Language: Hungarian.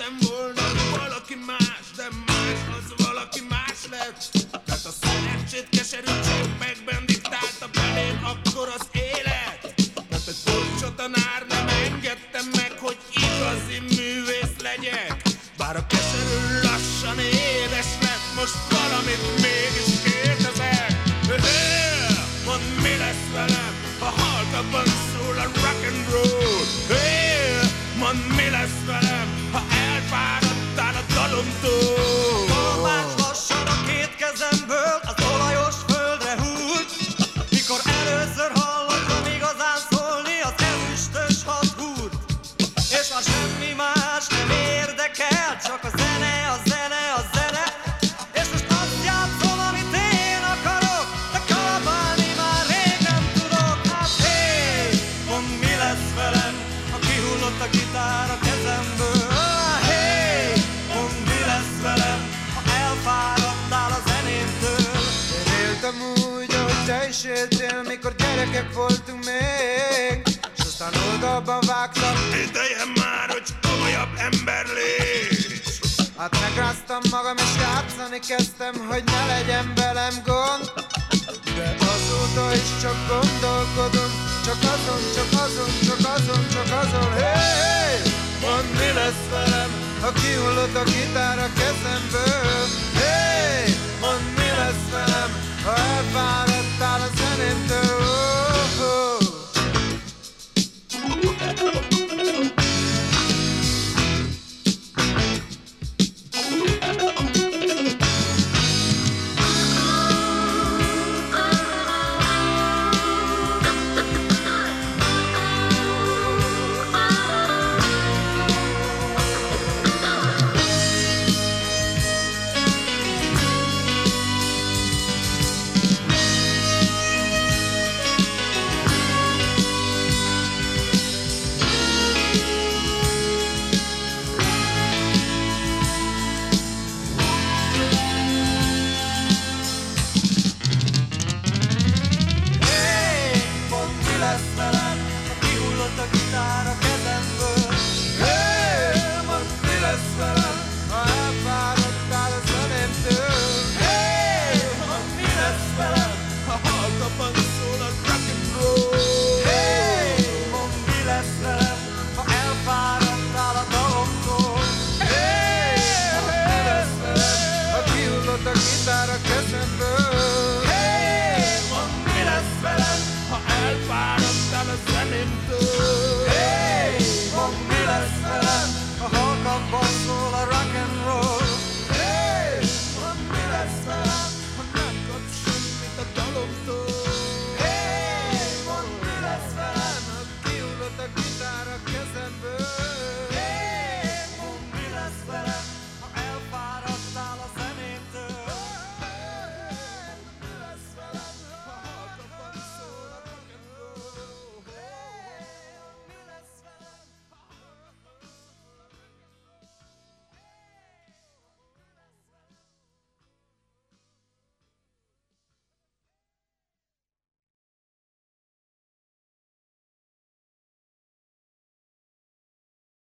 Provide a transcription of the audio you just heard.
szerettem volna valaki más, de más az valaki más lett. Tehát a szerencsét keserű csöppekben diktálta belém akkor az élet. Tehát egy furcsa tanár nem engedte meg, hogy igazi művész legyek. Bár a keserű lassan édes lett, most valamit mégis kérdezek. Mondd, mi lesz velem, ha halkabban szól a rock and roll. Mondd, mi lesz velem, ha elfáradtál a dalomtól. Tolmács lassan a két kezemből az olajos földre húlt. Mikor először hallottam igazán szólni az ezüstös hadhúrt. És már semmi más nem érdekel, csak a zene, a zene, a zene. És most azt játszom, amit én akarok, de kalapálni már rég nem tudok. Hát hé, mondd, mi lesz velem, ha kihullott a gitár a kezemből. Hé, mondd, mi lesz velem, ha elfáradtál a zenémtől. Én éltem úgy, ahogy te is éltél, mikor gyerekek voltunk még, s aztán oldalba vágtak. Ideje már, hogy komolyabb ember légy. Hát megráztam magam és játszani kezdtem, hogy ne legyen velem gond. De azóta is csak gondolkodom, csak azon, csak azon, csak azon, csak azon. Hey, mondd, mi lesz velem, ha kihullott a gitár a kezemből. Hey, mondd, mi lesz velem, ha elfáradtál a zenémtől. Oh, oh. Hey, mondd, mi lesz velem, ha halkabban